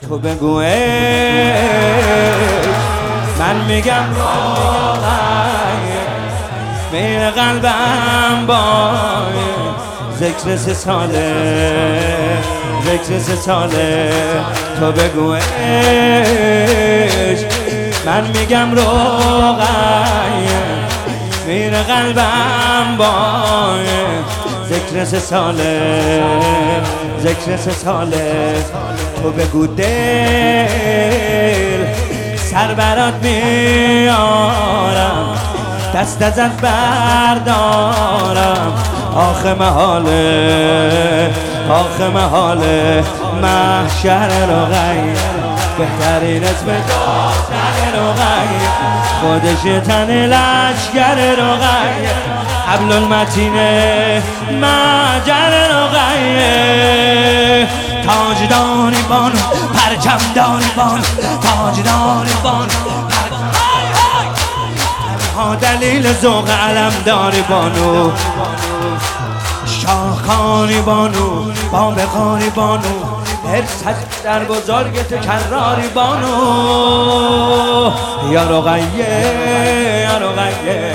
تو بگو من میگم میره قلبم با ذکر 3 ساله، ذکر 3 ساله. تو بگو من میگم روغن میره قلبم با ذکر 3 ساله، ذکر 3 ساله. تو بگو دل سر برات میارم، دست ازت بردارم. آخه محاله، آخه محاله محشر رقیه، بهترین اسم دختر رقیه، خودش تن لشگر رقیه، حبل المتین مجر رقیه. تاجداری بانو پرچم داری بانو، تاجداری بانو ها دلیل ذوق علم داری بانو، شاخانی بانو با بخاری بانو، ارسج در بزرگت کراری بانو. یا رقیه یا رقیه